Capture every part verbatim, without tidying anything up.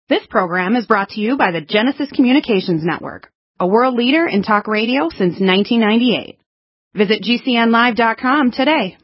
This program is brought to you by the Genesis Communications Network, a world leader in talk radio since nineteen ninety-eight. Visit G C N live dot com today.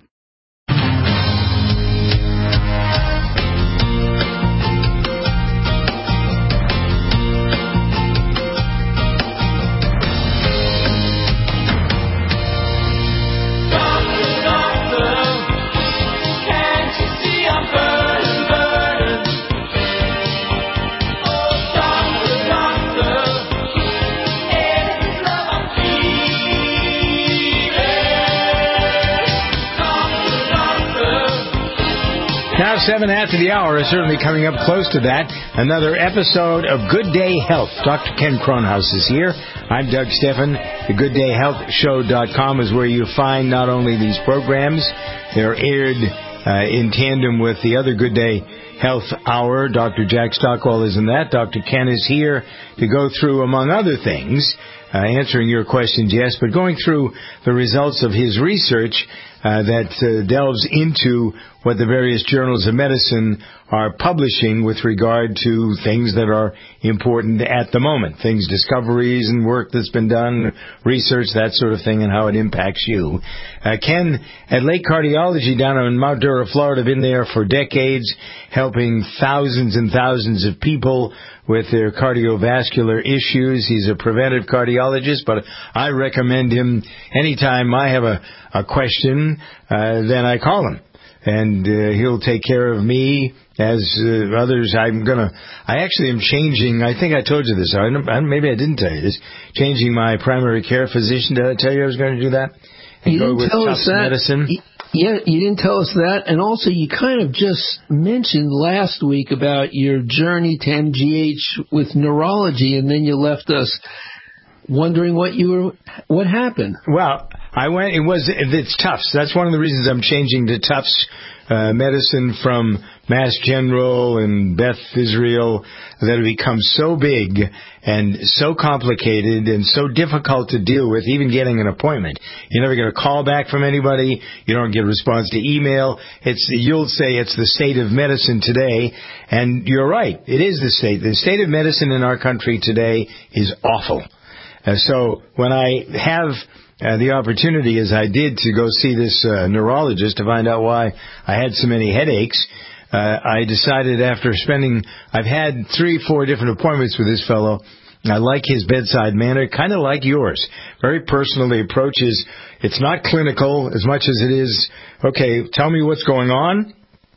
Now, seven after the hour is certainly coming up close to that. Another episode of Good Day Health. Doctor Ken Kronhaus is here. I'm Doug Steffen. The good day health show dot com is where you find not only these programs, they're aired uh, in tandem with the other Good Day Health Hour. Doctor Jack Stockwell is in that. Doctor Ken is here to go through, among other things, uh, answering your questions, yes, but going through the results of his research uh, that uh, delves into what the various journals of medicine are publishing with regard to things that are important at the moment, things, discoveries and work that's been done, research, that sort of thing, and how it impacts you. Uh, Ken, at Lake Cardiology down in Mount Dura, Florida, been there for decades, helping thousands and thousands of people with their cardiovascular issues. He's a preventive cardiologist, but I recommend him anytime I have a, a question, uh, then I call him. And uh, he'll take care of me as uh, others. I'm going to, I actually am changing, I think I told you this, I don't, maybe I didn't tell you this, changing my primary care physician. Did I tell you I was going to do that? And you go didn't with tell us that. Medicine? Yeah, you didn't tell us that. And also you kind of just mentioned last week about your journey to M G H with neurology, and then you left us wondering what you were, what happened. Well, I went, it was, it's Tufts. That's one of the reasons I'm changing to Tufts uh, medicine from Mass General and Beth Israel, that have become so big and so complicated and so difficult to deal with, even getting an appointment. You never get a call back from anybody. You don't get a response to email. It's, you'll say it's the state of medicine today, and you're right. It is the state. The state of medicine in our country today is awful. Uh, so when I have uh, the opportunity, as I did, to go see this uh, neurologist to find out why I had so many headaches, uh, I decided after spending, I've had three, four different appointments with this fellow. I like his bedside manner, kind of like yours. Very personal. The approach is, it's not clinical as much as it is, okay, tell me what's going on,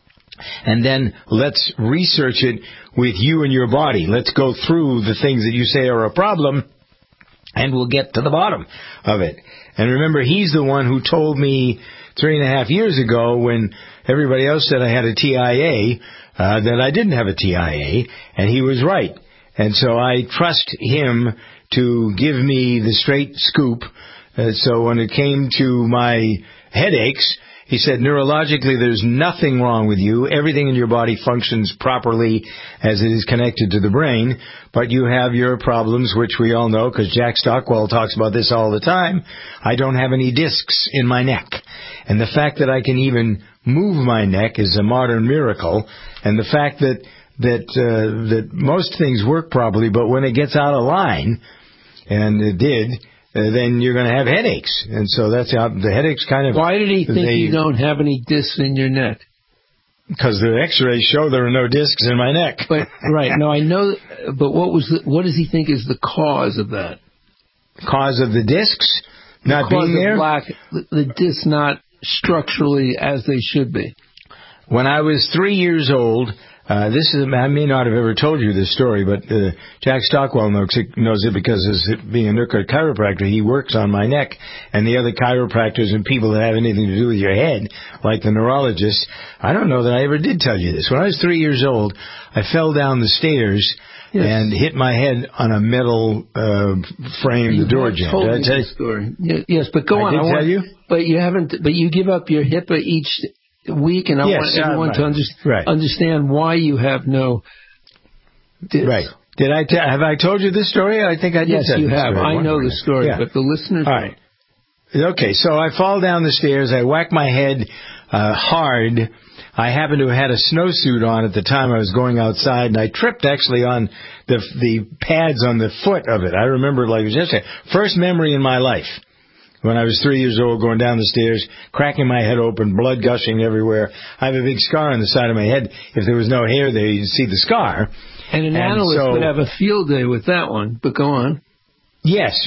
and then let's research it with you and your body. Let's go through the things that you say are a problem, and we'll get to the bottom of it. And remember, he's the one who told me three and a half years ago, when everybody else said I had a T I A, uh, that I didn't have a T I A, and he was right. And so I trust him to give me the straight scoop. Uh, so when it came to my headaches, he said, neurologically, there's nothing wrong with you. Everything in your body functions properly as it is connected to the brain. But you have your problems, which we all know, because Jack Stockwell talks about this all the time. I don't have any discs in my neck. And the fact that I can even move my neck is a modern miracle. And the fact that that uh, that most things work properly, but when it gets out of line, and it did, Uh, then you're going to have headaches. And so that's how the headaches kind of... Why did he think they, you don't have any discs in your neck? Because the x-rays show there are no discs in my neck. But right. No, I know, but what was the, what does he think is the cause of that? Cause of the discs the not being there? Lack, the, the discs not structurally as they should be. When I was three years old... Uh, this is, I may not have ever told you this story, but uh, Jack Stockwell knows it, knows it because as being a chiropractor, he works on my neck. And the other chiropractors and people that have anything to do with your head, like the neurologists, I don't know that I ever did tell you this. When I was three years old, I fell down the stairs yes. and hit my head on a metal uh, frame, you the door jamb. Did I tell you? Story. Yes, but go I on. Did I tell want, you? But you haven't. But you give up your hip each week, and I yes, want everyone uh, right. to under, right. understand why you have no discs. Right. Did I t- have I told you this story? I think I did. Yes, tell you this have. story. I know the story, yeah. but the listeners. All right. Okay, so I fall down the stairs. I whack my head uh, hard I happened to have had a snowsuit on at the time I was going outside, and I tripped actually on the the pads on the foot of it. I remember it like it was yesterday. First memory in my life. When I was three years old, going down the stairs, cracking my head open, blood gushing everywhere. I have a big scar on the side of my head. If there was no hair there, you'd see the scar. And an and analyst so, would have a field day with that one, but go on. Yes.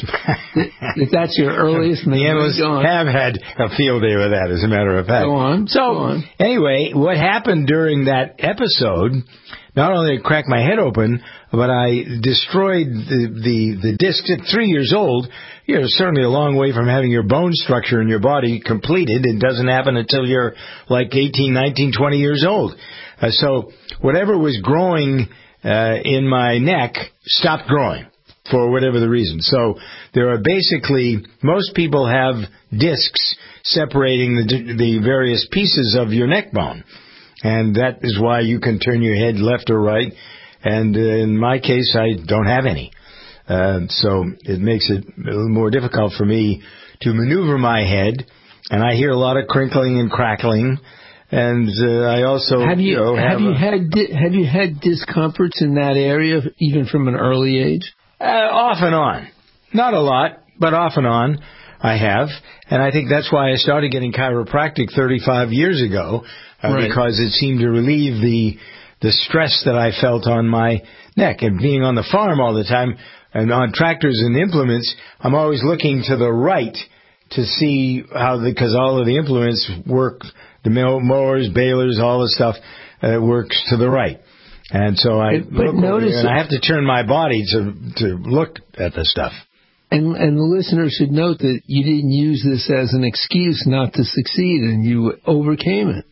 If that's your earliest memory, the analysts have had a field day with that, as a matter of fact. Go on. So, go on. Anyway, what happened during that episode, not only did I crack my head open, but I destroyed the, the, the disc at three years old. You're certainly a long way from having your bone structure in your body completed. It doesn't happen until you're like eighteen, nineteen, twenty years old. Uh, so whatever was growing uh, in my neck stopped growing for whatever the reason. So there are basically, most people have discs separating the, the various pieces of your neck bone. And that is why you can turn your head left or right. And uh, in my case, I don't have any. Uh, so it makes it a little more difficult for me to maneuver my head. And I hear a lot of crinkling and crackling. And uh, I also have you, you know, have, have you a, had di- have you had discomforts in that area even from an early age? Uh, off and on. Not a lot, but off and on I have. And I think that's why I started getting chiropractic thirty-five years ago, uh, right. because it seemed to relieve the the stress that I felt on my neck. And being on the farm all the time and on tractors and implements, I'm always looking to the right to see how, because all of the implements work, the mowers, balers, all the stuff uh, works to the right. And so I but, but look notice and I have to turn my body to to look at the stuff. And and the listener should note that you didn't use this as an excuse not to succeed, and you overcame it.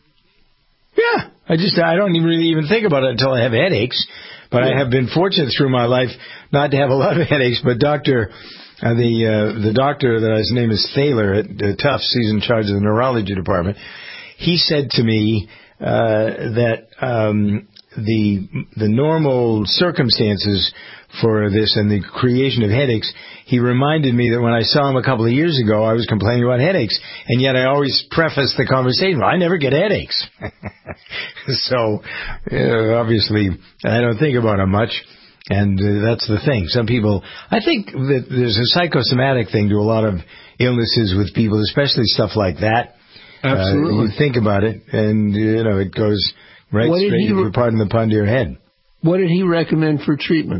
Yeah, I just I don't even really even think about it until I have headaches. But yeah. I have been fortunate through my life not to have a lot of headaches. But doctor, uh, the uh, the doctor that his name is Thaler at uh, Tufts, he's in charge of the neurology department. He said to me uh, that. Um, the the normal circumstances for this and the creation of headaches, he reminded me that when I saw him a couple of years ago, I was complaining about headaches, and yet I always preface the conversation, I never get headaches. So, uh, obviously, I don't think about them much, and uh, that's the thing. Some people, I think that there's a psychosomatic thing to a lot of illnesses with people, especially stuff like that. Absolutely. Uh, you think about it, and, you know, it goes... Right, what straight, did he re- pardon the pun, to your head. What did he recommend for treatment?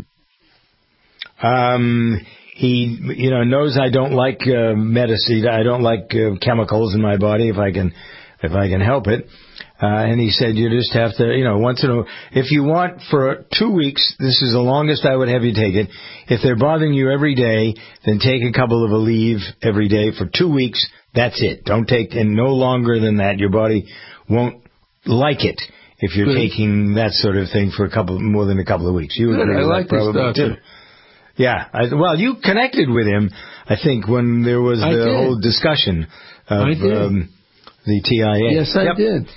Um, he, you know, knows I don't like uh, medicine. I don't like uh, chemicals in my body if I can, if I can help it. Uh, and he said you just have to, you know, once in a, if you want for two weeks, this is the longest I would have you take it. If they're bothering you every day, then take a couple of a leave every day for two weeks. That's it. Don't take, and no longer than that. Your body won't like it. If you're Good. taking that sort of thing for a couple, more than a couple of weeks. You Good. agree I with like that probably this stuff. too. Yeah. I, well, you connected with him, I think, when there was I the did. whole discussion of I did. Um, the T I A. Yes, I yep. did.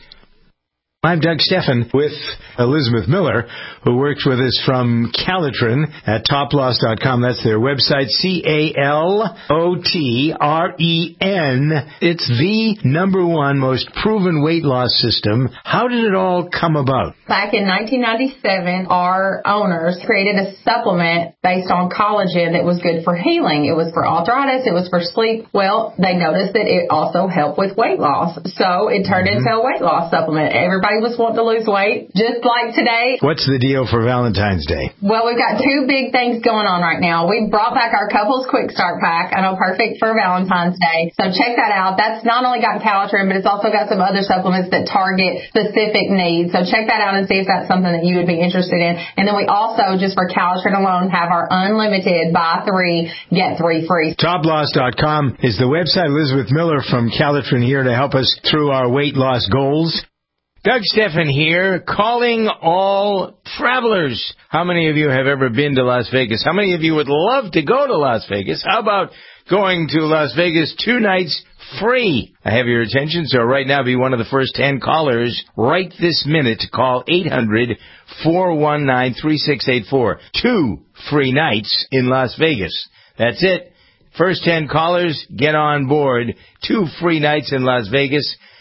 I'm Doug Steffen with Elizabeth Miller, who works with us from Calitrin at top loss dot com. That's their website, C A L O T R E N. It's the number one most proven weight loss system. How did it all come about? Back in nineteen ninety-seven, our owners created a supplement based on collagen that was good for healing. It was for arthritis. It was for sleep. Well, they noticed that it also helped with weight loss. So it turned mm-hmm. into a weight loss supplement. Everybody was wanting to lose weight, just like today. What's the deal for Valentine's Day? Well, we've got two big things going on right now. We brought back our Couples Quick Start Pack. I know, perfect for Valentine's Day. So check that out. That's not only got Calitrin, but it's also got some other supplements that target specific needs. So check that out and see if that's something that you would be interested in. And then we also, just for Calitrin alone, have our unlimited buy three, get three free. top loss dot com is the website. Elizabeth Miller from Calitrin here to help us through our weight loss goals. Doug Steffen here, calling all travelers. How many of you have ever been to Las Vegas? How many of you would love to go to Las Vegas? How about going to Las Vegas two nights free? I have your attention, so right now be one of the first ten callers right this minute to call eight hundred, four one nine, three six eight four. Two free nights in Las Vegas. That's it. First ten callers, get on board. Two free nights in Las Vegas.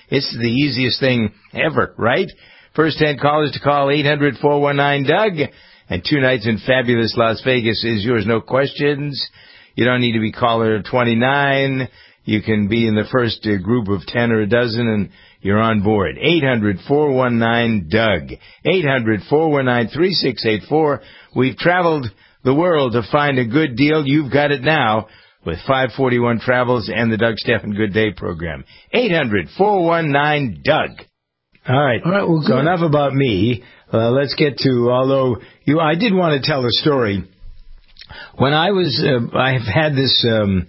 It's the easiest thing ever, right? First ten callers to call eight hundred, four one nine, D U G. And two nights in fabulous Las Vegas is yours, no questions. You don't need to be caller twenty-nine. You can be in the first uh, group of ten or a dozen, and you're on board. eight hundred, four one nine, D U G. eight hundred, four one nine, three six eight four. We've traveled the world to find a good deal. You've got it now with five forty-one Travels and the Doug Stephan Good Day program. eight hundred, four one nine, D U G. All right. All right, well, so good. enough about me. Uh, let's get to, although you, I did want to tell a story. When I was, uh, I've had this, um,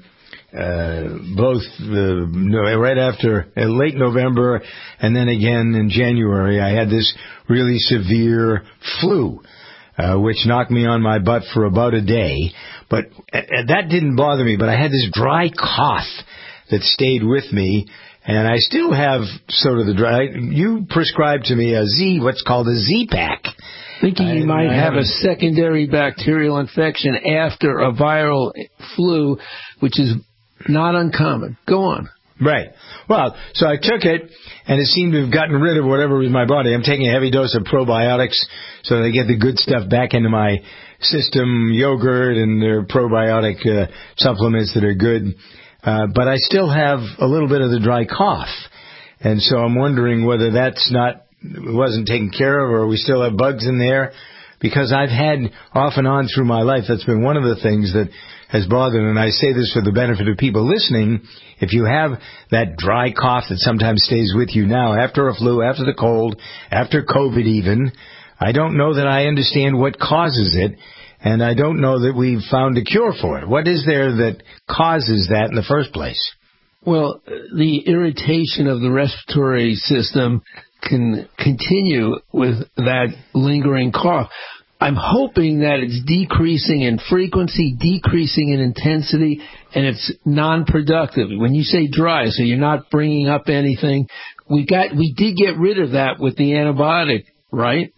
uh, both, uh, no, right after, uh, late November and then again in January, I had this really severe flu, uh, which knocked me on my butt for about a day. But uh, that didn't bother me, but I had this dry cough that stayed with me. And I still have sort of the dry. You prescribed to me a Z, what's called a Z-Pack. Thinking you I, might I have haven't. a secondary bacterial infection after a viral flu, which is not uncommon. Go on. Right. Well, so I took it, and it seemed to have gotten rid of whatever was in my body. I'm taking a heavy dose of probiotics so that I get the good stuff back into my system, yogurt and their probiotic uh, supplements that are good. Uh, but I still have a little bit of the dry cough. And so I'm wondering whether that's not, wasn't taken care of, or we still have bugs in there. Because I've had off and on through my life, that's been one of the things that has bothered, and I say this for the benefit of people listening, if you have that dry cough that sometimes stays with you now, after a flu, after the cold, after COVID even, I don't know that I understand what causes it. And I don't know that we've found a cure for it. What is there that causes that in the first place? Well, the irritation of the respiratory system can continue with that lingering cough. I'm hoping that it's decreasing in frequency, decreasing in intensity, and it's non-productive. When you say dry, so you're not bringing up anything. We got, we did get rid of that with the antibiotic, right?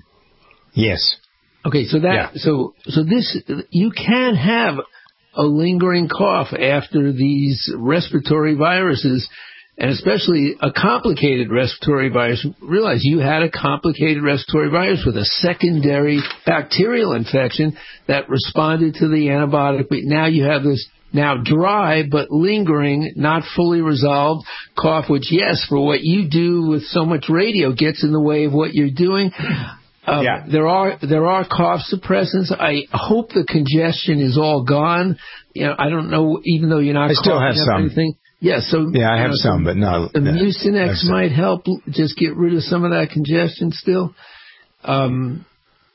Yes. Okay, so that, Yeah. so, so this, you can have a lingering cough after these respiratory viruses, and especially a complicated respiratory virus. Realize you had a complicated respiratory virus with a secondary bacterial infection that responded to the antibiotic, but now you have this now dry but lingering, not fully resolved cough, which, yes, for what you do with so much radio gets in the way of what you're doing. Um, Yeah. There are there are cough suppressants. I hope the congestion is all gone. You know, I don't know, even though you're not I still have coughing up some. anything. Yeah, so Yeah, I you have know, some, but no. The no, Mucinex might help just get rid of some of that congestion still. Um,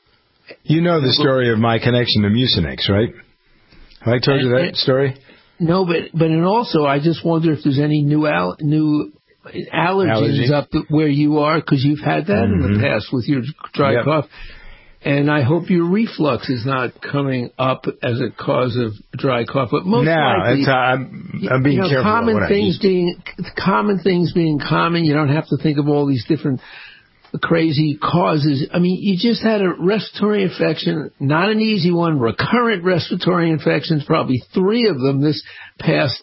you know the story of my connection to Mucinex, right? Have I told you that and, story? No, but but and also I just wonder if there's any new al- new allergens Allergy? up where you are, because you've had that Mm-hmm. in the past with your dry Yep. cough. And I hope your reflux is not coming up as a cause of dry cough. But most no, likely, it's, uh, I'm, I'm being you know, careful common about what things I eat. being common things being common. You don't have to think of all these different crazy causes. I mean, you just had a respiratory infection, not an easy one. Recurrent respiratory infections, probably three of them this past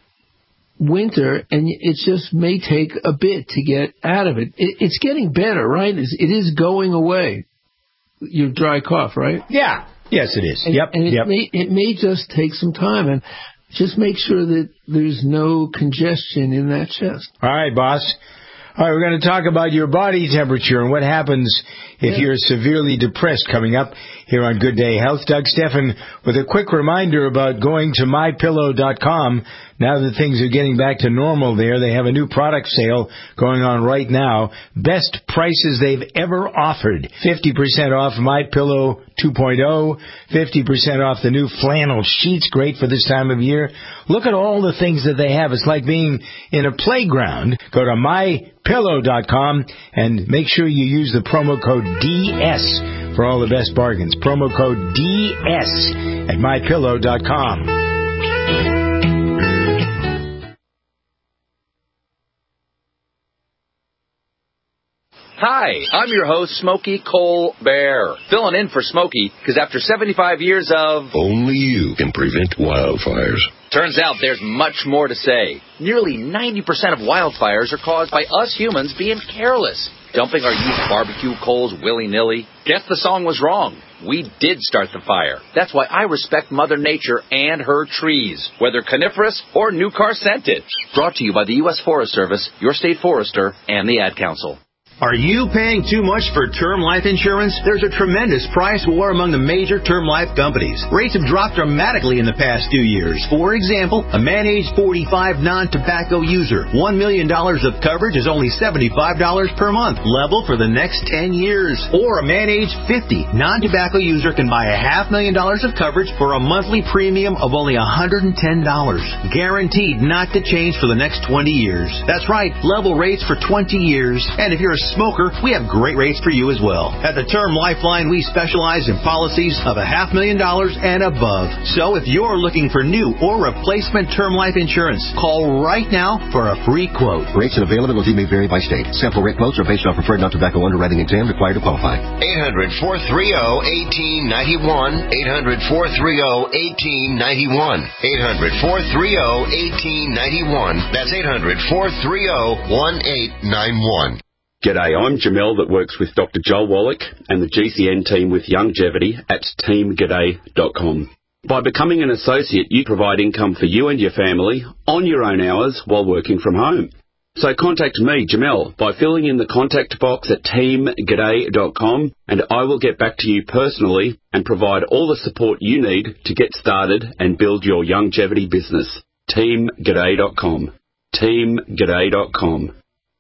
winter, and it just may take a bit to get out of it. it it's getting better, right? It's, it is going away. Your dry cough, right? Yeah. Yes, it is. And, yep. And it yep. may it may just take some time, and just make sure that there's no congestion in that chest. All right, boss. All right, we're going to talk about your body temperature and what happens if Yeah. you're severely depressed coming up here on Good Day Health. Doug Stephan with a quick reminder about going to my pillow dot com. Now that things are getting back to normal there, they have a new product sale going on right now. Best prices they've ever offered. fifty percent off MyPillow two point oh, fifty percent off the new flannel sheets, great for this time of year. Look at all the things that they have. It's like being in a playground. Go to my pillow dot com and make sure you use the promo code D S for all the best bargains. Promo code D S at my pillow dot com. Hi, I'm your host, Smokey Colbert, filling in for Smokey because after seventy-five years of... Only you can prevent wildfires. Turns out there's much more to say. Nearly ninety percent of wildfires are caused by us humans being careless, dumping our used barbecue coals willy-nilly. Guess the song was wrong. We did start the fire. That's why I respect Mother Nature and her trees, whether coniferous or new car scented. Brought to you by the U S Forest Service, your state forester, and the Ad Council. Are you paying too much for term life insurance? There's a tremendous price war among the major term life companies. Rates have dropped dramatically in the past few years. For example, a man age forty-five non-tobacco user, one million dollars of coverage is only seventy-five dollars per month, level for the next ten years. Or a man age fifty non-tobacco user can buy a half million dollars of coverage for a monthly premium of only one hundred ten dollars. Guaranteed not to change for the next twenty years. That's right, level rates for twenty years. And if you're a smoker, we have great rates for you as well. At the Term Lifeline, we specialize in policies of a half million dollars and above. So if you're looking for new or replacement term life insurance, call right now for a free quote. Rates and availability may vary by state. Sample rate quotes are based on preferred non-tobacco underwriting exam required to qualify. eight hundred, four three zero, one eight nine one. eight hundred, four three zero, one eight nine one. eight hundred, four three zero, one eight nine one. That's eight hundred, four three zero, one eight nine one. G'day, I'm Jamel that works with Doctor Joel Wallach and the G C N team with Longevity at team g'day dot com. By becoming an associate, you provide income for you and your family on your own hours while working from home. So contact me, Jamel, by filling in the contact box at team g'day dot com, and I will get back to you personally and provide all the support you need to get started and build your longevity business. team g'day dot com. team g'day dot com.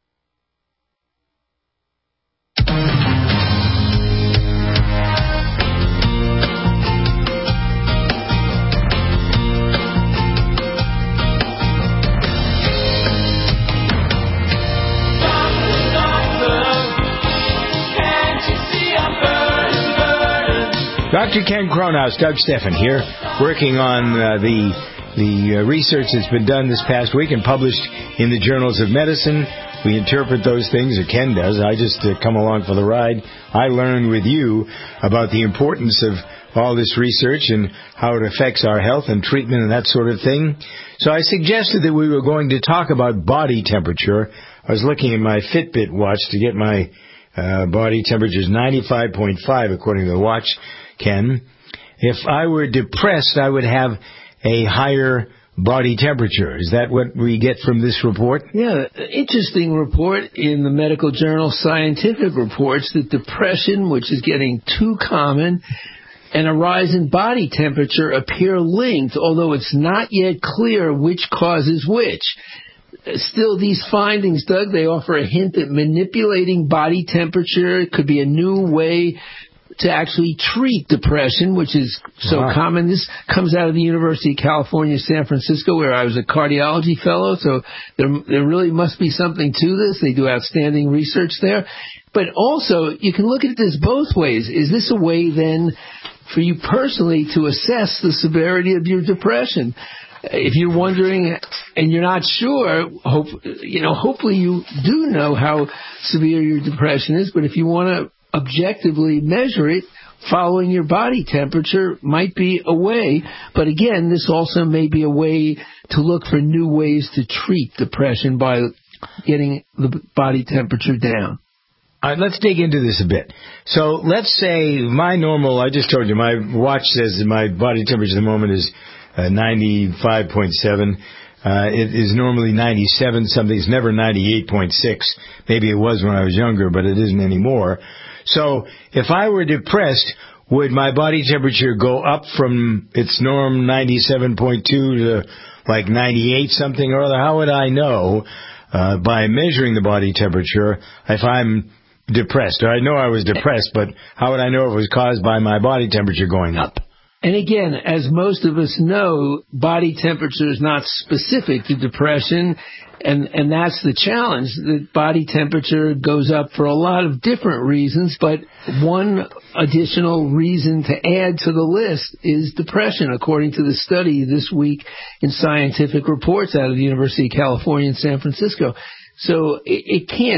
Doctor Ken Kronhaus, Doug Steffen here, working on uh, the the uh, research that's been done this past week and published in the journals of medicine. We interpret those things, or Ken does. I just uh, come along for the ride. I learn with you about the importance of all this research and how it affects our health and treatment and that sort of thing. So I suggested that we were going to talk about body temperature. I was looking at my Fitbit watch to get my uh, body temperature is ninety-five point five according to the watch. Ken, if I were depressed, I would have a higher body temperature. Is that what we get from this report? Yeah, interesting report in the medical journal Scientific reports that depression, which is getting too common, and a rise in body temperature appear linked, although it's not yet clear which causes which. Still, these findings, Doug, they offer a hint that manipulating body temperature could be a new way to actually treat depression, which is so wow. common. This comes out of the University of California, San Francisco, where I was a cardiology fellow, so there, there really must be something to this. They do outstanding research there. But also, you can look at this both ways. Is this a way, then, for you personally to assess the severity of your depression? If you're wondering and you're not sure, hope, you know, hopefully you do know how severe your depression is, but if you want to objectively measure it, following your body temperature might be a way. But again, this also may be a way to look for new ways to treat depression by getting the body temperature down. All right, let's dig into this a bit. So let's say my normal, I just told you, my watch says that my body temperature at the moment is uh, ninety-five point seven. Uh, it is normally ninety-seven something. It's never ninety-eight point six. Maybe it was when I was younger, but it isn't anymore. So if I were depressed, would my body temperature go up from its norm ninety-seven point two to like ninety-eight something or other? How would I know uh, by measuring the body temperature if I'm depressed? Or I know I was depressed, but how would I know if it was caused by my body temperature going up? And again, as most of us know, body temperature is not specific to depression, and, and that's the challenge. The body temperature goes up for a lot of different reasons, but one additional reason to add to the list is depression, according to the study this week in Scientific Reports out of the University of California in San Francisco. So it, it can't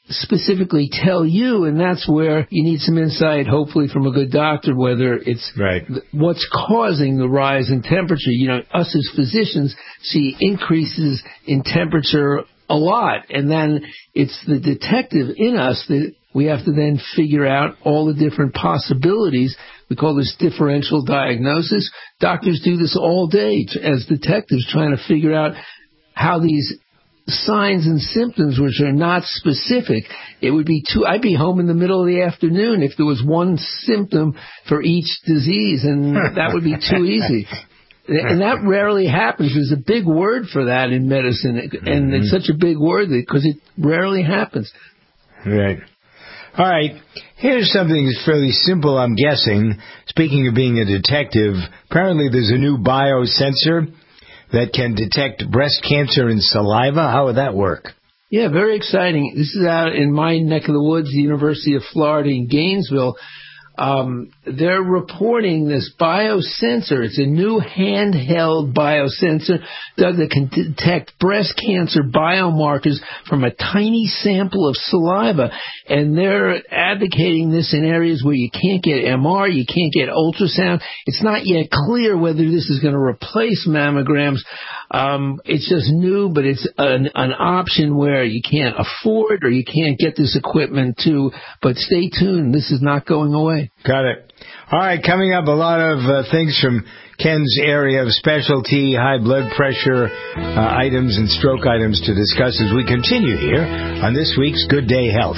specifically tell you, and that's where you need some insight, hopefully from a good doctor, whether it's right. what's causing the rise in temperature. You know, us as physicians see increases in temperature a lot, and then it's the detective in us that we have to then figure out all the different possibilities. We call this differential diagnosis. Doctors do this all day as detectives, trying to figure out how these signs and symptoms, which are not specific, it would be too, I'd be home in the middle of the afternoon if there was one symptom for each disease, and that would be too easy. And that rarely happens. There's a big word for that in medicine, and mm-hmm. it's such a big word because it rarely happens. Right. All right. Here's something that's fairly simple, I'm guessing. Speaking of being a detective, apparently there's a new biosensor that can detect breast cancer in saliva. How would that work? Yeah, very exciting. This is out in my neck of the woods, the University of Florida in Gainesville. Um, they're reporting this biosensor. It's a new handheld biosensor, Doug, that can detect breast cancer biomarkers from a tiny sample of saliva. And they're advocating this in areas where you can't get M R, you can't get ultrasound. It's not yet clear whether this is going to replace mammograms. Um, it's just new, but it's an, an option where you can't afford or you can't get this equipment to. But stay tuned. This is not going away. Got it. All right, coming up, a lot of uh, things from Ken's area of specialty, high blood pressure uh, items and stroke items to discuss as we continue here on this week's Good Day Health.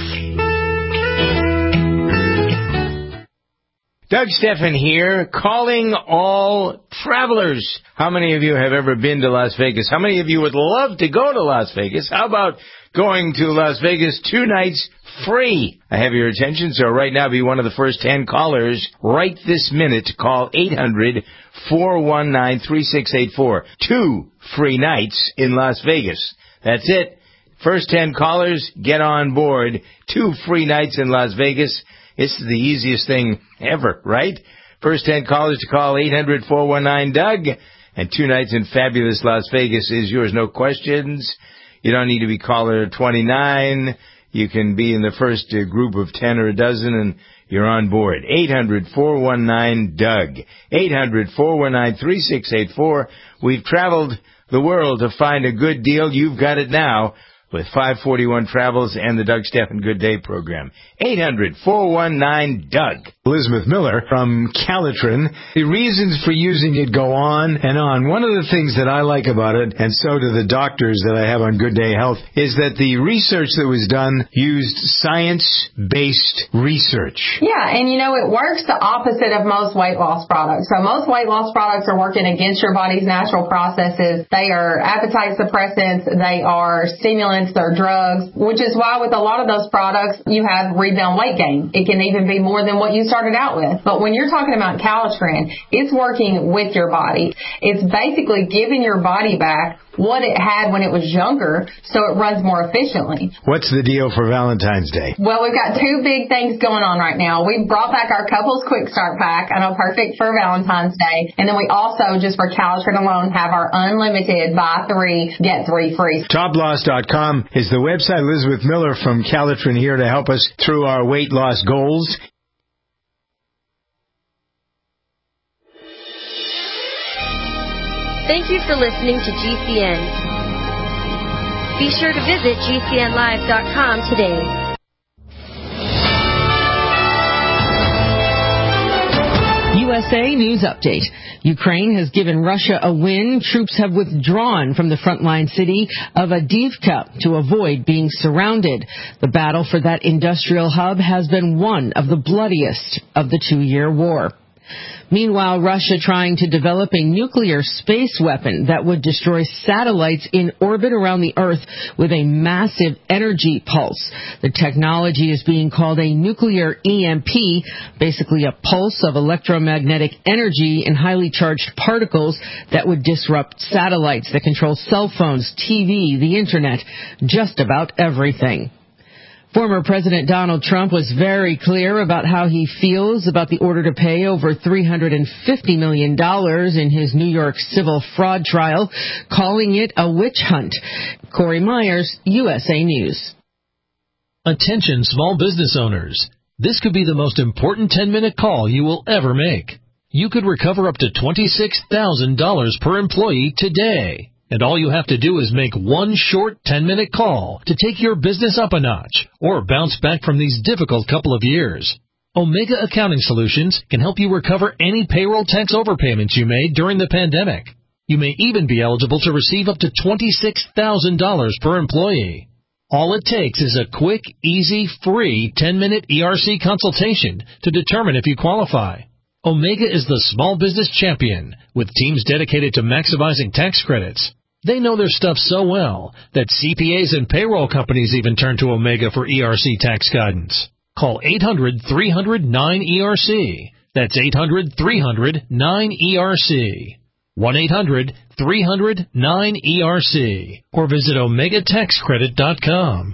Doug Stephan here, calling all travelers. How many of you have ever been to Las Vegas? How many of you would love to go to Las Vegas? How about going to Las Vegas two nights free? I have your attention, so right now be one of the first ten callers right this minute. Call eight hundred, four one nine, three six eight four. Two free nights in Las Vegas. That's it. First ten callers, get on board. Two free nights in Las Vegas. This is the easiest thing ever, right? First ten callers to call eight hundred, four one nine, Doug. And two nights in fabulous Las Vegas is yours. No questions. You don't need to be caller twenty-nine. You can be in the first uh, group of ten or a dozen, and you're on board. eight hundred, four one nine, Doug. eight hundred, four one nine, three six eight four. We've traveled the world to find a good deal. You've got it now with five forty-one Travels and the Doug Stephan Good Day program. eight hundred, four one nine, Doug. Elizabeth Miller from Calitrin. The reasons for using it go on and on. One of the things that I like about it, and so do the doctors that I have on Good Day Health, is that the research that was done used science-based research. Yeah, and you know, it works the opposite of most weight loss products. So most weight loss products are working against your body's natural processes. They are appetite suppressants. They are stimulants. They're drugs, which is why with a lot of those products, you have rebound weight gain. It can even be more than what you started out with. But when you're talking about Calitrin, it's working with your body. It's basically giving your body back what it had when it was younger, so it runs more efficiently. What's the deal for Valentine's Day? Well, we've got two big things going on right now. We brought back our Couples Quick Start Pack. I know, perfect for Valentine's Day. And then we also, just for Calitrin alone, have our unlimited buy three, get three free. Top loss dot com is the website. Elizabeth Miller from Calitrin here to help us through our weight loss goals. Thank you for listening to G C N. Be sure to visit G C N live dot com today. U S A News Update. Ukraine has given Russia a win. Troops have withdrawn from the frontline city of Avdiivka to avoid being surrounded. The battle for that industrial hub has been one of the bloodiest of the two-year war. Meanwhile, Russia trying to develop a nuclear space weapon that would destroy satellites in orbit around the Earth with a massive energy pulse. The technology is being called a nuclear E M P, basically a pulse of electromagnetic energy in highly charged particles that would disrupt satellites that control cell phones, T V, the Internet, just about everything. Former President Donald Trump was very clear about how he feels about the order to pay over three hundred fifty million dollars in his New York civil fraud trial, calling it a witch hunt. Corey Myers, U S A News. Attention small business owners. This could be the most important ten-minute call you will ever make. You could recover up to twenty-six thousand dollars per employee today. And all you have to do is make one short ten-minute call to take your business up a notch or bounce back from these difficult couple of years. Omega Accounting Solutions can help you recover any payroll tax overpayments you made during the pandemic. You may even be eligible to receive up to twenty-six thousand dollars per employee. All it takes is a quick, easy, free ten-minute E R C consultation to determine if you qualify. Omega is the small business champion with teams dedicated to maximizing tax credits. They know their stuff so well that C P As and payroll companies even turn to Omega for E R C tax guidance. Call eight hundred, three hundred, nine E R C. That's eight hundred, three hundred, nine E R C. one eight hundred, three hundred, nine E R C. Or visit omega tax credit dot com.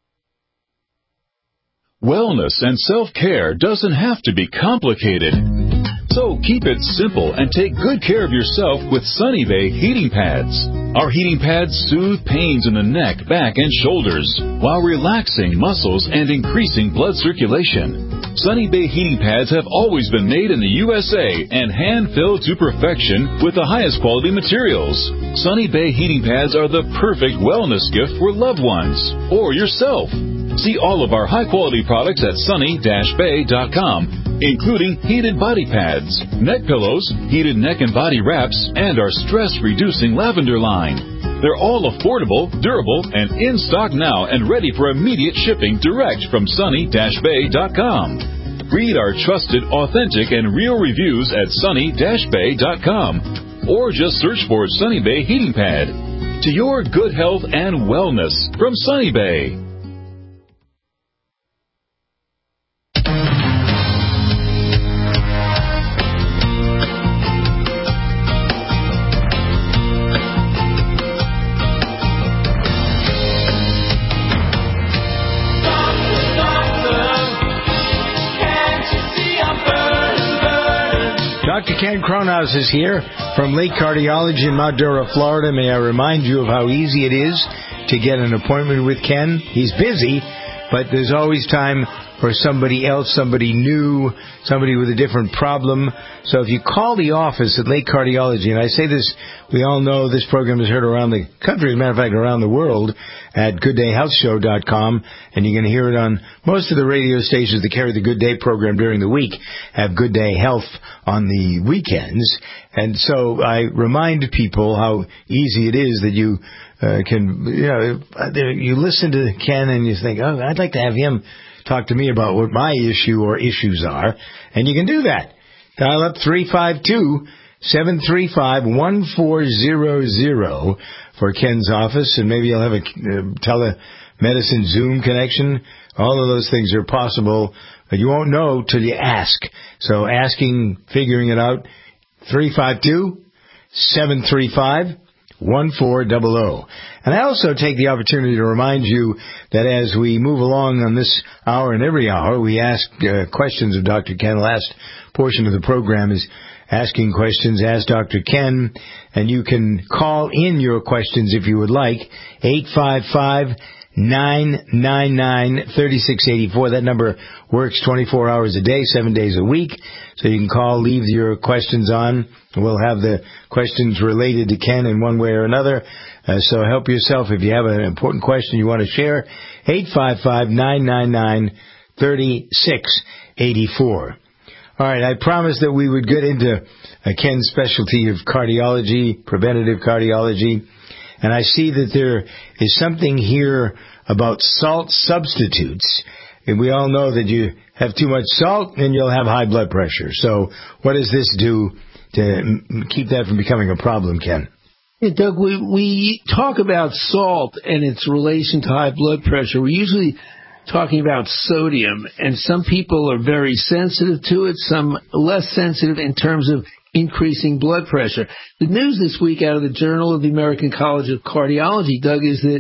Wellness and self-care doesn't have to be complicated. So keep it simple and take good care of yourself with Sunny Bay heating pads. Our heating pads soothe pains in the neck, back, and shoulders while relaxing muscles and increasing blood circulation. Sunny Bay heating pads have always been made in the U S A and hand-filled to perfection with the highest quality materials. Sunny Bay heating pads are the perfect wellness gift for loved ones or yourself. See all of our high-quality products at sunny dash bay dot com, including heated body pads, neck pillows, heated neck and body wraps, and our stress-reducing lavender line. They're all affordable, durable, and in stock now and ready for immediate shipping direct from sunny dash bay dot com. Read our trusted, authentic, and real reviews at sunny dash bay dot com or just search for Sunny Bay Heating Pad. To your good health and wellness from Sunny Bay. Doctor Ken Cronhaus is here from Lake Cardiology in Mount Dora, Florida. May I remind you of how easy it is to get an appointment with Ken? He's busy, but there's always time for somebody else, somebody new, somebody with a different problem. So if you call the office at Lake Cardiology, and I say this, we all know this program is heard around the country, as a matter of fact, around the world, at good day health show dot com, and you can hear it on most of the radio stations that carry the Good Day program during the week, have Good Day Health on the weekends. And so I remind people how easy it is that you uh, can, you know, you listen to Ken and you think, oh, I'd like to have him talk to me about what my issue or issues are, and you can do that. Dial up three five two, seven three five, one four zero zero for Ken's office, and maybe you'll have a uh, telemedicine Zoom connection. All of those things are possible, but you won't know till you ask. So asking, figuring it out, three five two, seven three five, one four zero zero. And I also take the opportunity to remind you that as we move along on this hour and every hour, we ask uh, questions of Doctor Ken. The last portion of the program is asking questions. Ask Doctor Ken, and you can call in your questions if you would like. eight five five, nine nine nine, three six eight four. That number works twenty-four hours a day, seven days a week. So you can call, leave your questions on. We'll have the questions related to Ken in one way or another. Uh, so help yourself if you have an important question you want to share. eight five five, nine nine nine, three six eight four. All right, I promised that we would get into uh, Ken's specialty of cardiology, preventative cardiology. And I see that there is something here about salt substitutes. And we all know that you have too much salt and you'll have high blood pressure. So what does this do to keep that from becoming a problem, Ken? Yeah, Doug, we, we talk about salt and its relation to high blood pressure. We're usually talking about sodium, and some people are very sensitive to it, some less sensitive in terms of increasing blood pressure. The news this week out of the Journal of the American College of Cardiology, Doug, is that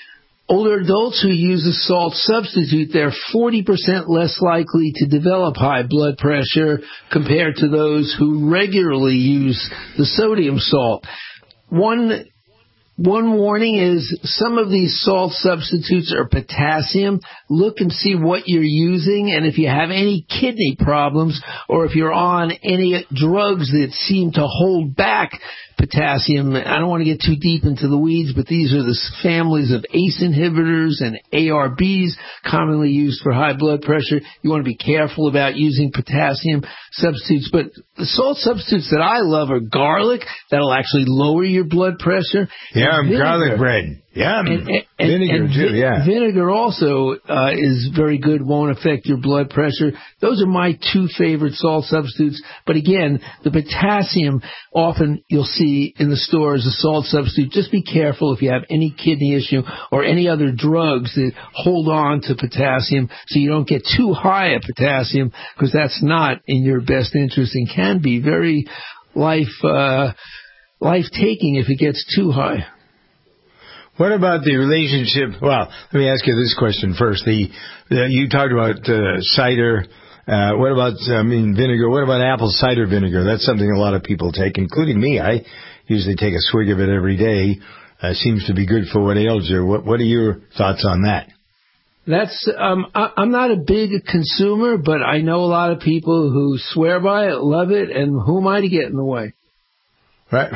older adults who use a salt substitute, they're forty percent less likely to develop high blood pressure compared to those who regularly use the sodium salt. One One warning is some of these salt substitutes are potassium. Look and see what you're using, and if you have any kidney problems or if you're on any drugs that seem to hold back potassium. I don't want to get too deep into the weeds, but these are the families of A C E inhibitors and A R Bs, commonly used for high blood pressure. You want to be careful about using potassium substitutes. But the salt substitutes that I love are garlic. That'll actually lower your blood pressure. Yum, garlic bread. Yum. And, and, and, vinegar, and too, vi- yeah. Vinegar also uh, is very good, won't affect your blood pressure. Those are my two favorite salt substitutes. But again, the potassium, often you'll see in the store as a salt substitute. Just be careful if you have any kidney issue or any other drugs that hold on to potassium so you don't get too high of potassium, because that's not in your best interest and can be very life uh, life-taking if it gets too high. What about the relationship? Well, let me ask you this question first. The, the you talked about uh, cider. Uh, what about, I mean, vinegar? What about apple cider vinegar? That's something a lot of people take, including me. I usually take a swig of it every day. Uh, seems to be good for what ails you. What, what are your thoughts on that? That's um, I, I'm not a big consumer, but I know a lot of people who swear by it, love it, and who am I to get in the way? Right.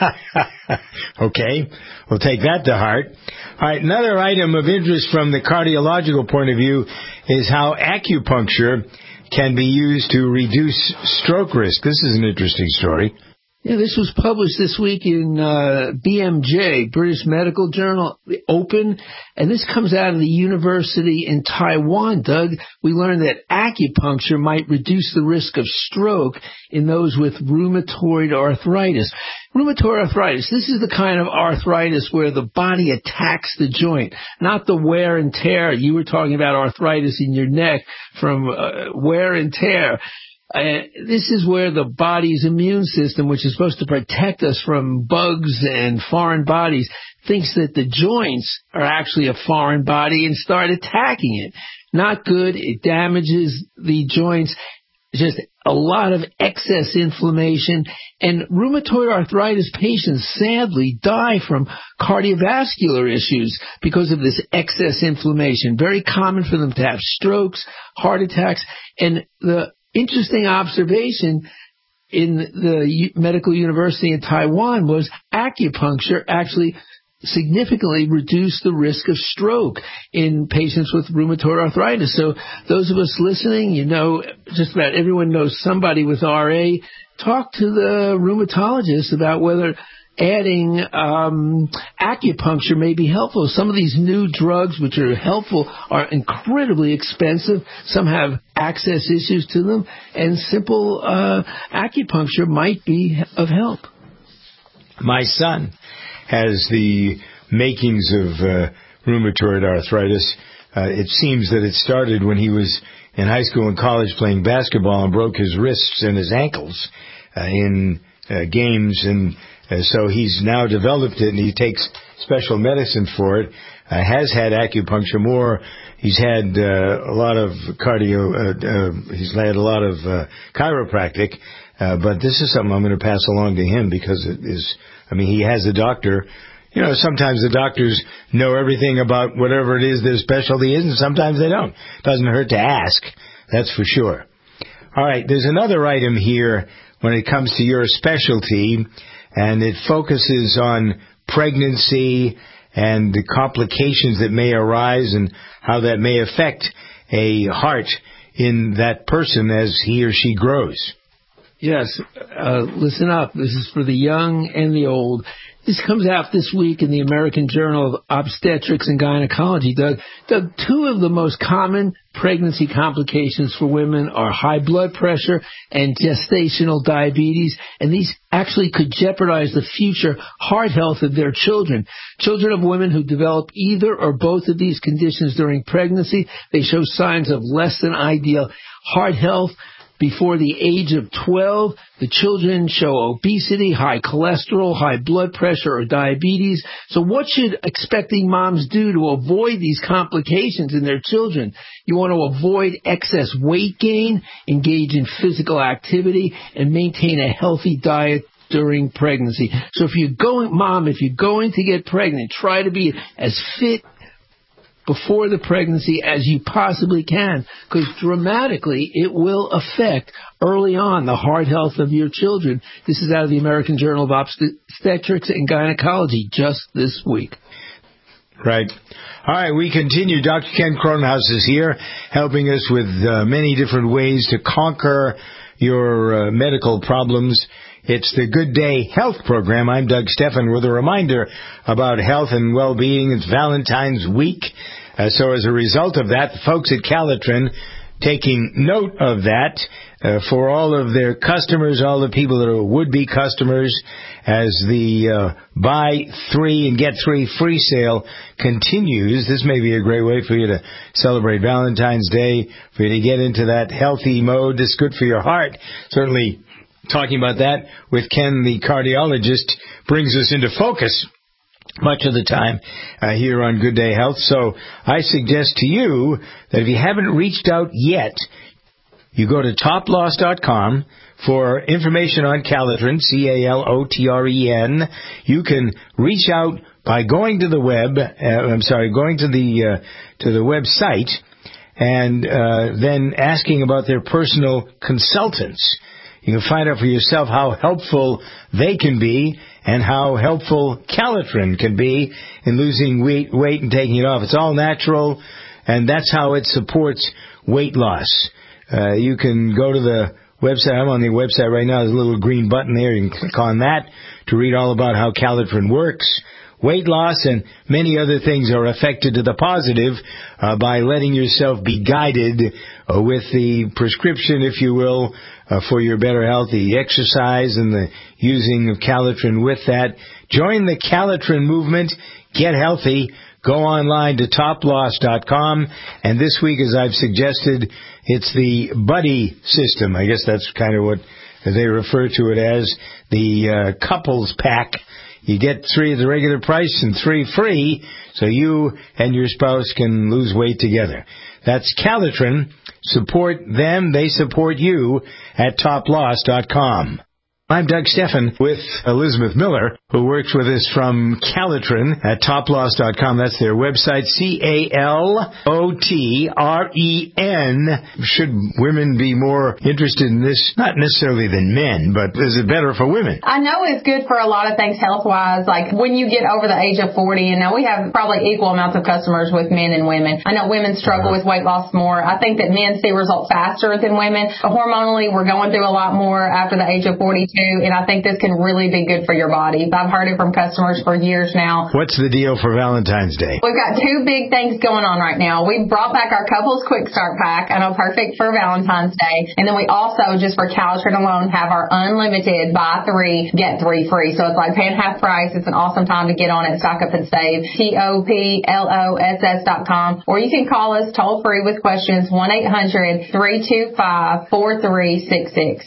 Okay. We'll take that to heart. All right. Another item of interest from the cardiological point of view is how acupuncture can be used to reduce stroke risk. This is an interesting story. Yeah, this was published this week in uh, B M J, British Medical Journal, Open, and this comes out of the university in Taiwan, Doug. We learned that acupuncture might reduce the risk of stroke in those with rheumatoid arthritis. Rheumatoid arthritis, this is the kind of arthritis where the body attacks the joint, not the wear and tear. You were talking about arthritis in your neck from uh, wear and tear. Uh, this is where the body's immune system, which is supposed to protect us from bugs and foreign bodies, thinks that the joints are actually a foreign body and start attacking it. Not good. It damages the joints. Just a lot of excess inflammation. And rheumatoid arthritis patients sadly die from cardiovascular issues because of this excess inflammation. Very common for them to have strokes, heart attacks, and the interesting observation in the medical university in Taiwan was acupuncture actually significantly reduced the risk of stroke in patients with rheumatoid arthritis. So those of us listening, you know, just about everyone knows somebody with R A. Talk to the rheumatologist about whether adding um, acupuncture may be helpful. Some of these new drugs, which are helpful, are incredibly expensive. Some have access issues to them, and simple uh, acupuncture might be of help. My son has the makings of uh, rheumatoid arthritis. Uh, it seems that it started when he was in high school and college playing basketball and broke his wrists and his ankles uh, in uh, games, and Uh, so he's now developed it, and he takes special medicine for it, uh, has had acupuncture more. He's had uh, a lot of cardio, uh, uh, he's had a lot of uh, chiropractic, uh, but this is something I'm going to pass along to him because it is, I mean, he has a doctor. You know, sometimes the doctors know everything about whatever it is their specialty is, and sometimes they don't. Doesn't hurt to ask, that's for sure. All right, there's another item here when it comes to your specialty, and it focuses on pregnancy and the complications that may arise and how that may affect a heart in that person as he or she grows. Yes, uh, listen up. This is for the young and the old. This comes out this week in the American Journal of Obstetrics and Gynecology, Doug. Doug, two of the most common pregnancy complications for women are high blood pressure and gestational diabetes, and these actually could jeopardize the future heart health of their children. Children of women who develop either or both of these conditions during pregnancy, they show signs of less than ideal heart health. Before the age of twelve, the children show obesity, high cholesterol, high blood pressure, or diabetes. So what should expecting moms do to avoid these complications in their children? You want to avoid excess weight gain, engage in physical activity, and maintain a healthy diet during pregnancy. So if you're going, mom, if you're going to get pregnant, try to be as fit before the pregnancy as you possibly can, because dramatically it will affect early on the heart health of your children. This is out of the American Journal of Obstetrics and Gynecology just this week. Right. All right, we continue. Doctor Ken Kronhaus is here, helping us with uh, many different ways to conquer your uh, medical problems. It's the Good Day Health Program. I'm Doug Stephan with a reminder about health and well-being. It's Valentine's week. Uh, so as a result of that, the folks at Calitrin taking note of that uh, for all of their customers, all the people that are would-be customers, as the uh, buy three and get three free sale continues. This may be a great way for you to celebrate Valentine's Day, for you to get into that healthy mode. It's good for your heart. Certainly talking about that with Ken, the cardiologist, brings us into focus much of the time uh, here on Good Day Health. So I suggest to you that if you haven't reached out yet, you go to top loss dot com for information on Calitrin, C A L O T R E N. You can reach out by going to the web, uh, I'm sorry, going to the uh, to the website and uh, then asking about their personal consultants. You can find out for yourself how helpful they can be and how helpful Calitrin can be in losing weight, weight and taking it off. It's all natural, and that's how it supports weight loss. Uh, you can go to the website. I'm on the website right now. There's a little green button there. You can click on that to read all about how Calitrin works. Weight loss and many other things are affected to the positive uh, by letting yourself be guided uh, with the prescription, if you will, uh, for your better health, the exercise and the using of Calitrin with that. Join the Calitrin movement. Get healthy. Go online to top loss dot com. And this week, as I've suggested, it's the buddy system. I guess that's kind of what they refer to it as, the uh, couples pack. You get three at the regular price and three free, so you and your spouse can lose weight together. That's Calitrin. Support them. They support you at top loss dot com. I'm Doug Stephan with Elizabeth Miller, who works with us from Calitrin at top loss dot com. That's their website, C A L O T R E N. Should women be more interested in this? Not necessarily than men, but is it better for women? I know it's good for a lot of things health-wise, like when you get over the age of forty, and now we have probably equal amounts of customers with men and women. I know women struggle with weight loss more. I think that men see results faster than women. Hormonally, we're going through a lot more after the age of forty-two. And I think this can really be good for your body. I've heard it from customers for years now. What's the deal for Valentine's Day? We've got two big things going on right now. We brought back our Couples Quick Start Pack. I know, perfect for Valentine's Day. And then we also, just for Calitrin alone, have our unlimited buy three, get three free. So it's like paying half price. It's an awesome time to get on it, stock up and save. T O P L O S S dot com. Or you can call us toll free with questions, one eight hundred three two five four three six six.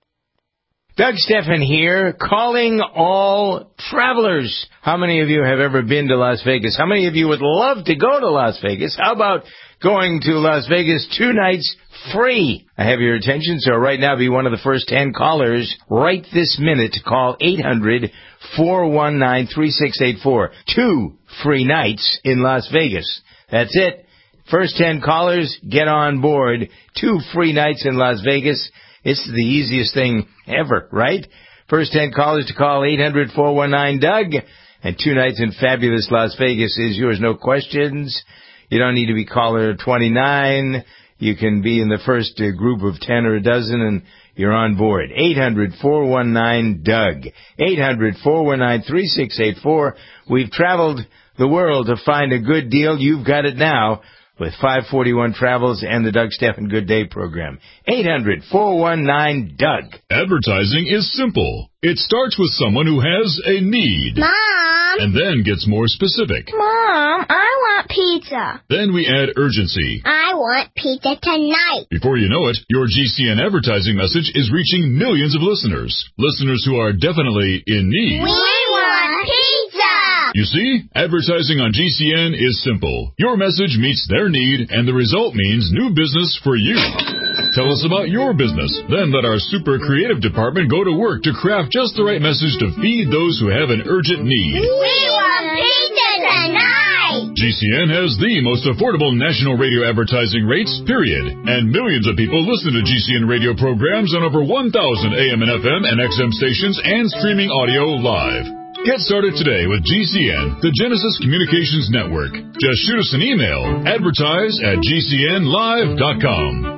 Doug Stephan here, calling all travelers. How many of you have ever been to Las Vegas? How many of you would love to go to Las Vegas? How about going to Las Vegas two nights free? I have your attention, so right now be one of the first ten callers right this minute to call eight hundred four one nine three six eight four. Two free nights in Las Vegas. That's it. First ten callers, get on board. Two free nights in Las Vegas. It's the easiest thing ever, right? First ten callers to call eight hundred four one nine Doug. And two nights in fabulous Las Vegas is yours, no questions. You don't need to be caller twenty-nine. You can be in the first uh, group of ten or a dozen, and you're on board. eight hundred four one nine Doug. eight hundred four one nine three six eight four. We've traveled the world to find a good deal. You've got it now with five forty-one Travels and the Doug Stephan Good Day program. eight hundred four one nine Doug. Advertising is simple. It starts with someone who has a need. Mom! And then gets more specific. Mom, I want pizza. Then we add urgency. I want pizza tonight. Before you know it, your G C N advertising message is reaching millions of listeners. Listeners who are definitely in need. We want pizza! You see, advertising on G C N is simple. Your message meets their need, and the result means new business for you. Tell us about your business. Then let our super creative department go to work to craft just the right message to feed those who have an urgent need. We want pizza tonight! G C N has the most affordable national radio advertising rates, period. And millions of people listen to G C N radio programs on over one thousand A M and F M and X M stations and streaming audio live. Get started today with G C N, the Genesis Communications Network. Just shoot us an email, advertise at G C N live dot com.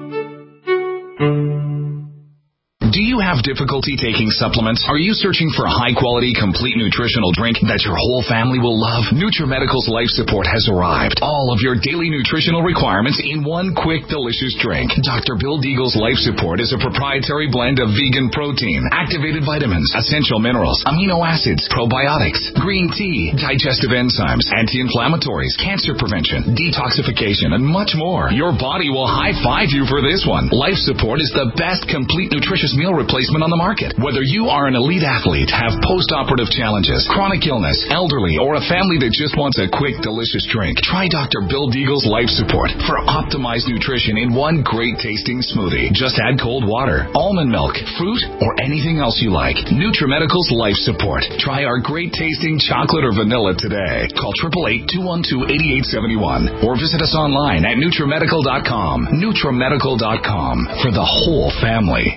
Do you have difficulty taking supplements? Are you searching for a high-quality, complete nutritional drink that your whole family will love? NutriMedical's Life Support has arrived. All of your daily nutritional requirements in one quick, delicious drink. Doctor Bill Deagle's Life Support is a proprietary blend of vegan protein, activated vitamins, essential minerals, amino acids, probiotics, green tea, digestive enzymes, anti-inflammatories, cancer prevention, detoxification, and much more. Your body will high-five you for this one. Life Support is the best complete nutritious meal replacement on the market. Whether you are an elite athlete, have post-operative challenges, chronic illness, elderly, or a family that just wants a quick, delicious drink, try Doctor Bill Deagle's Life Support for optimized nutrition in one great tasting smoothie. Just add cold water, almond milk, fruit, or anything else you like. NutriMedical's Life Support. Try our great tasting chocolate or vanilla today. Call eight eight eight, two one two, eight eight seven one or visit us online at NutriMedical dot com. NutriMedical dot com for the whole family.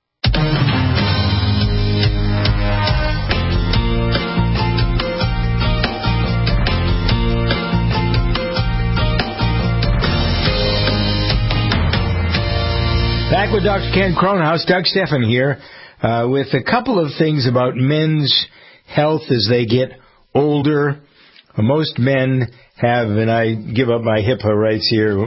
Back with Doctor Ken Kronhaus, Doug Stephan here, uh, with a couple of things about men's health as they get older. Most men have, and I give up my HIPAA rights here.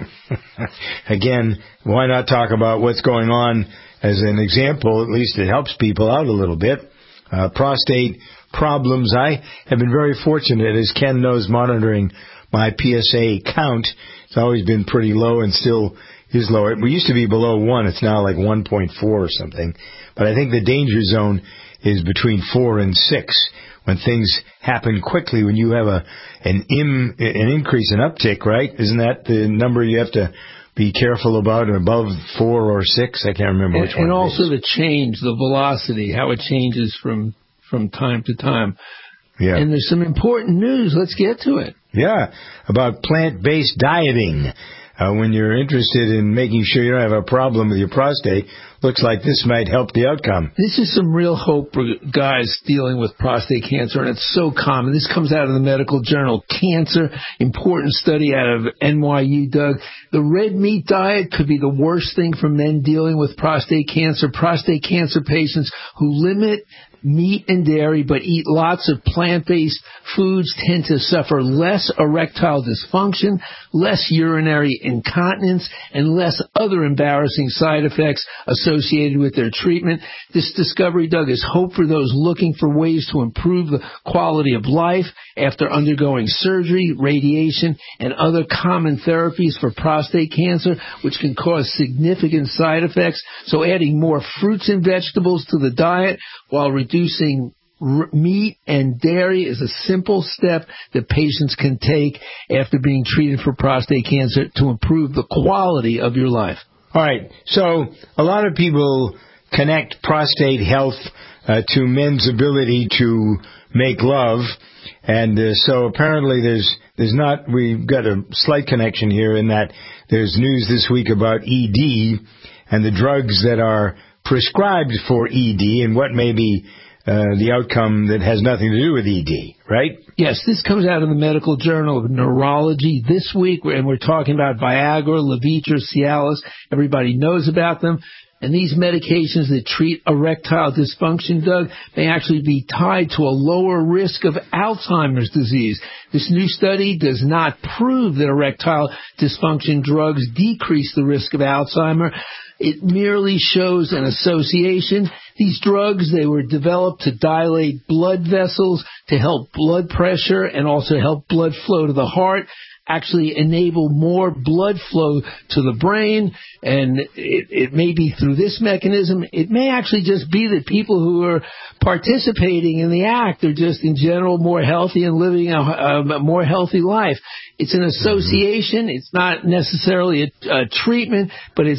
Again, why not talk about what's going on as an example? At least it helps people out a little bit. Uh, prostate problems. I have been very fortunate, as Ken knows, monitoring my P S A count. It's always been pretty low and still is low. We used to be below one. It's now like one point four or something. But I think the danger zone is between four and six. When things happen quickly, when you have a an im, an increase, an uptick, right? Isn't that the number you have to be careful about? Above four or six? I can't remember which and, one. And also the change, the velocity, how it changes from from time to time. Yeah. And there's some important news. Let's get to it. Yeah, about plant-based dieting. Uh, when you're interested in making sure you don't have a problem with your prostate, looks like this might help the outcome. This is some real hope for guys dealing with prostate cancer, and it's so common. This comes out of the medical journal Cancer, important study out of N Y U, Doug. The red meat diet could be the worst thing for men dealing with prostate cancer. Prostate cancer patients who limit meat and dairy but eat lots of plant-based foods tend to suffer less erectile dysfunction, less urinary incontinence, and less other embarrassing side effects associated with their treatment. This discovery, Doug, is hope for those looking for ways to improve the quality of life after undergoing surgery, radiation, and other common therapies for prostate cancer, which can cause significant side effects. So adding more fruits and vegetables to the diet while reducing r- meat and dairy is a simple step that patients can take after being treated for prostate cancer to improve the quality of your life. All right. So a lot of people connect prostate health uh, to men's ability to make love. And uh, so apparently there's there's not, we've got a slight connection here in that there's news this week about E D and the drugs that are prescribed for E D and what may be uh, the outcome that has nothing to do with E D, right? Yes, this comes out of the Medical Journal of Neurology this week, and we're talking about Viagra, Levitra, Cialis. Everybody knows about them. And these medications that treat erectile dysfunction, Doug, may actually be tied to a lower risk of Alzheimer's disease. This new study does not prove that erectile dysfunction drugs decrease the risk of Alzheimer's. It merely shows an association. These drugs, they were developed to dilate blood vessels, to help blood pressure, and also help blood flow to the heart, actually enable more blood flow to the brain, and it, it may be through this mechanism. It may actually just be that people who are participating in the act are just in general more healthy and living a, a more healthy life. It's an association. It's not necessarily a, a treatment, but it's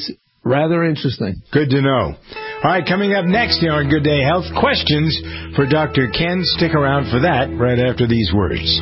rather interesting. Good to know. All right, coming up next here on Good Day Health, questions for Doctor Ken. Stick around for that right after these words.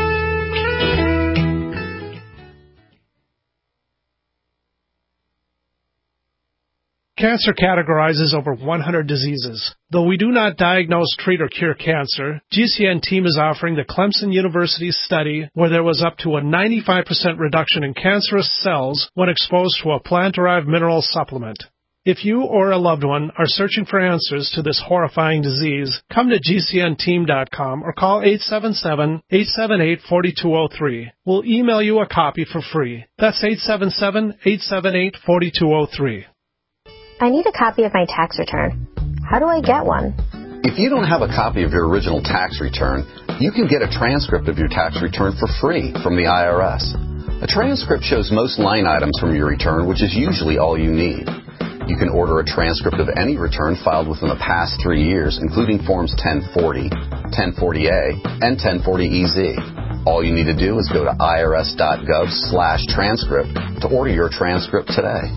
Cancer categorizes over one hundred diseases. Though we do not diagnose, treat, or cure cancer, G C N team is offering the Clemson University study where there was up to a ninety-five percent reduction in cancerous cells when exposed to a plant-derived mineral supplement. If you or a loved one are searching for answers to this horrifying disease, come to G C N team dot com or call eight seven seven, eight seven eight, four two zero three. We'll email you a copy for free. That's eight seven seven, eight seven eight, four two zero three. I need a copy of my tax return. How do I get one? If you don't have a copy of your original tax return, you can get a transcript of your tax return for free from the I R S. A transcript shows most line items from your return, which is usually all you need. You can order a transcript of any return filed within the past three years, including Forms ten forty, ten forty A, and ten forty E Z. All you need to do is go to irs.gov slash transcript to order your transcript today.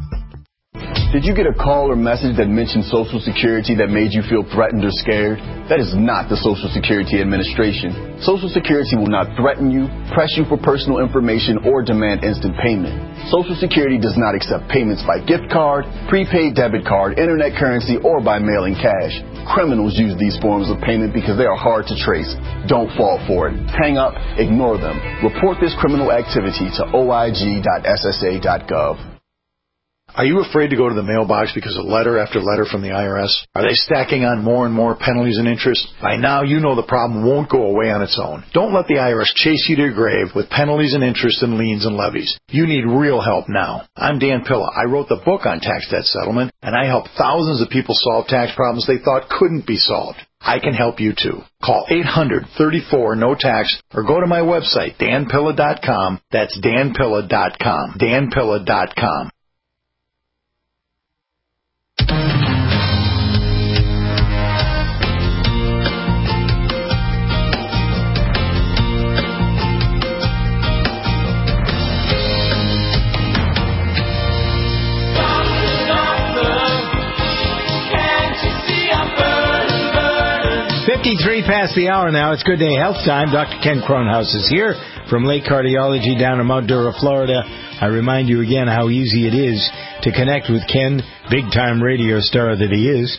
Did you get a call or message that mentioned Social Security that made you feel threatened or scared? That is not the Social Security Administration. Social Security will not threaten you, press you for personal information, or demand instant payment. Social Security does not accept payments by gift card, prepaid debit card, internet currency, or by mailing cash. Criminals use these forms of payment because they are hard to trace. Don't fall for it. Hang up, ignore them. Report this criminal activity to O I G dot S S A dot gov. Are you afraid to go to the mailbox because of letter after letter from the I R S? Are they stacking on more and more penalties and interest? By now, you know the problem won't go away on its own. Don't let the I R S chase you to your grave with penalties and interest and liens and levies. You need real help now. I'm Dan Pilla. I wrote the book on tax debt settlement, and I help thousands of people solve tax problems they thought couldn't be solved. I can help you too. Call eight hundred, thirty-four, no tax or go to my website, dan pilla dot com. That's dan pilla dot com. dan pilla dot com. fifty-three past the hour now. It's Good Day Health time. Doctor Ken Kronhaus is here from Lake Cardiology down in Mount Dora, Florida. I remind you again how easy it is to connect with Ken, big-time radio star that he is.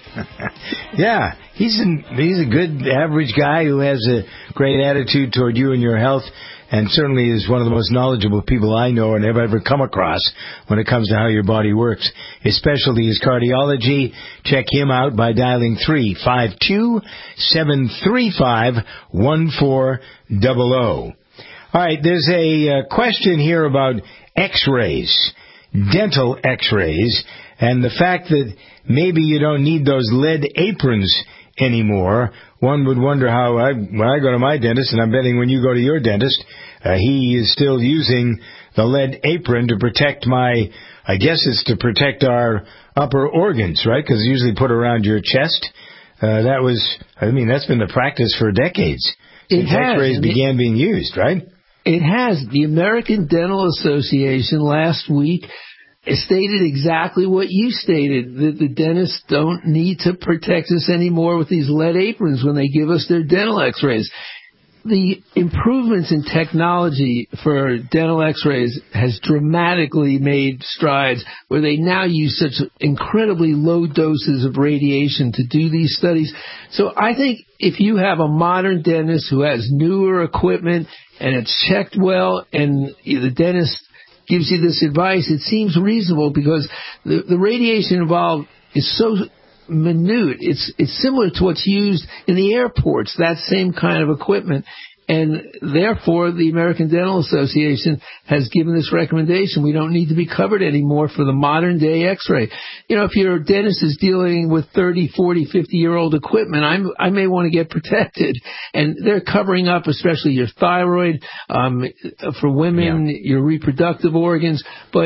Yeah, he's an, he's a good, average guy who has a great attitude toward you and your health, and certainly is one of the most knowledgeable people I know and have ever come across when it comes to how your body works. His specialty is cardiology. Check him out by dialing three five two, seven three five, one four zero zero. All right, there's a uh, question here about x-rays, dental x-rays, and the fact that maybe you don't need those lead aprons anymore. One would wonder how, I, when I go to my dentist, and I'm betting when you go to your dentist, uh, he is still using the lead apron to protect my, I guess it's to protect our upper organs, right? Because it's usually put around your chest. Uh, that was, I mean, that's been the practice for decades. It Since has. x-rays began being used, right? It has. The American Dental Association last week stated exactly what you stated, that the dentists don't need to protect us anymore with these lead aprons when they give us their dental x-rays. The improvements in technology for dental x-rays has dramatically made strides where they now use such incredibly low doses of radiation to do these studies. So I think if you have a modern dentist who has newer equipment and it's checked well and the dentist gives you this advice, it seems reasonable because the, the radiation involved is so minute. It's it's similar to what's used in the airports, that same kind of equipment. And therefore, the American Dental Association has given this recommendation. We don't need to be covered anymore for the modern day x-ray. You know, if your dentist is dealing with thirty, forty, fifty-year-old equipment, I'm, I may want to get protected. And they're covering up especially your thyroid, um, for women, yeah. your reproductive organs. But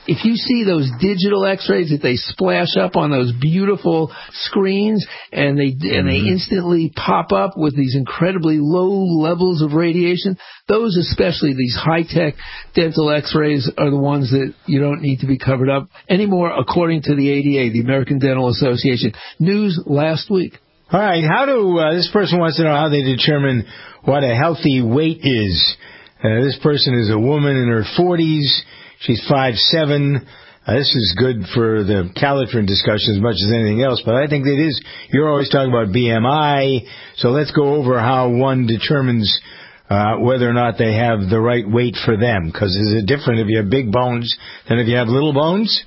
if you see those digital x-rays that they splash up on those beautiful screens and they mm-hmm. and they instantly pop up with these incredibly low levels of radiation, those especially, these high-tech dental x-rays, are the ones that you don't need to be covered up anymore, according to the A D A, the American Dental Association. News last week. All right, how do, uh, this person wants to know how they determine what a healthy weight is. Uh, this person is a woman in her forties. She's five seven. Uh, this is good for the Calitrin discussion as much as anything else, but I think it is, you're always talking about B M I, so let's go over how one determines uh, whether or not they have the right weight for them, because is it different if you have big bones than if you have little bones?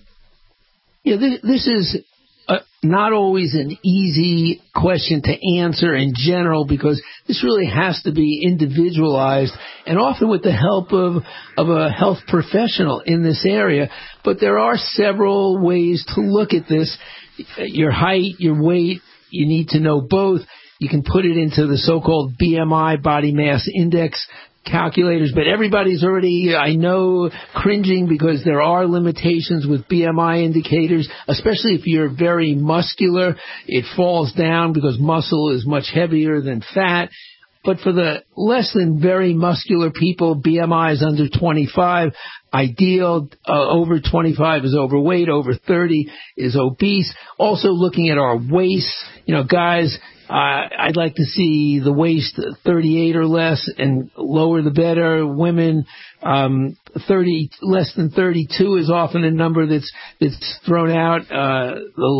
Yeah, this, this is uh, not always an easy question to answer in general, because this really has to be individualized, and often with the help of, of a health professional in this area. But there are several ways to look at this. Your height, your weight, you need to know both. You can put it into the so-called B M I, body mass index calculators, but everybody's already, I know, cringing because there are limitations with B M I indicators, especially if you're very muscular. It falls down because muscle is much heavier than fat. But for the less than very muscular people, B M I is under twenty-five. Ideal, uh, over twenty-five is overweight, over thirty is obese. Also looking at our waist, you know, guys, Uh, I'd like to see the waist thirty-eight or less, and lower the better. Women, um, thirty, less than thirty-two is often a number that's, that's thrown out, uh,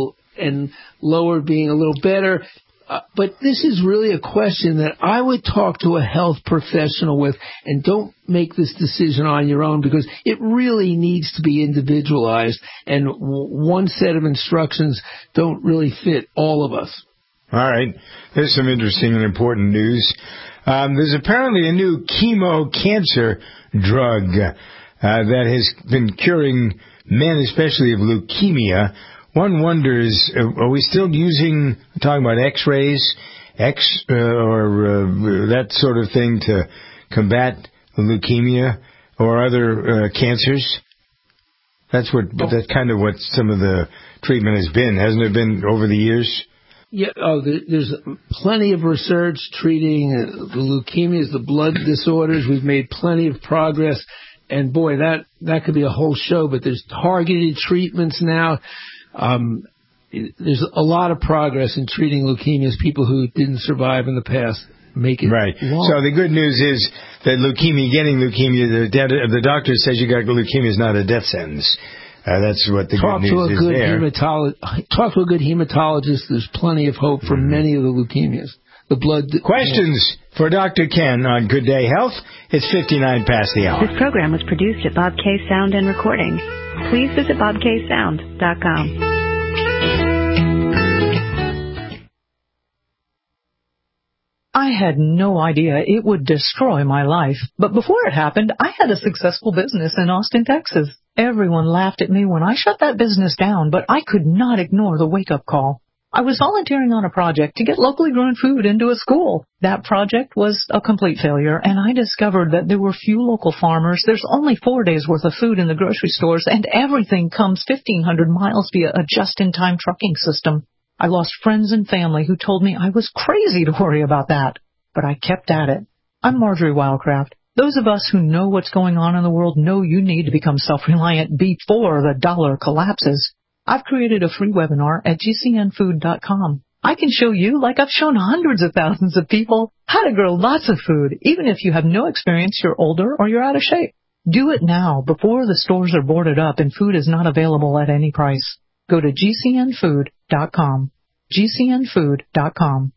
and lower being a little better. Uh, but this is really a question that I would talk to a health professional with, and don't make this decision on your own, because it really needs to be individualized, and w- one set of instructions don't really fit all of us. All right. There's some interesting and important news. Um, there's apparently a new chemo cancer drug uh, that has been curing men, especially of leukemia. One wonders, uh, are we still using, talking about x-rays, X uh, or uh, that sort of thing to combat leukemia or other uh, cancers? That's what. That's kind of what some of the treatment has been, hasn't it been over the years? Yeah, oh, there's plenty of research treating the leukemias, the blood disorders. We've made plenty of progress, and boy, that, that could be a whole show, but there's targeted treatments now. Um, there's a lot of progress in treating leukemias. People who didn't survive in the past make it right. long. So the good news is that leukemia, getting leukemia, the, the doctor says you got leukemia is not a death sentence. Uh, that's what the talk good to news a is good there. Hematolo- talk to a good hematologist. There's plenty of hope for mm. many of the leukemias. The blood. Questions yeah. for Doctor Ken on Good Day Health. It's fifty-nine past the hour. This program was produced at Bob K Sound and Recording. Please visit bob k sound dot com. I had no idea it would destroy my life, but before it happened, I had a successful business in Austin, Texas. Everyone laughed at me when I shut that business down, but I could not ignore the wake-up call. I was volunteering on a project to get locally grown food into a school. That project was a complete failure, and I discovered that there were few local farmers. There's only four days' worth of food in the grocery stores, and everything comes fifteen hundred miles via a just-in-time trucking system. I lost friends and family who told me I was crazy to worry about that, but I kept at it. I'm Marjorie Wildcraft. Those of us who know what's going on in the world know you need to become self-reliant before the dollar collapses. I've created a free webinar at g c n food dot com. I can show you, like I've shown hundreds of thousands of people, how to grow lots of food, even if you have no experience, you're older, or you're out of shape. Do it now, before the stores are boarded up and food is not available at any price. Go to g c n food dot com. g c n food dot com.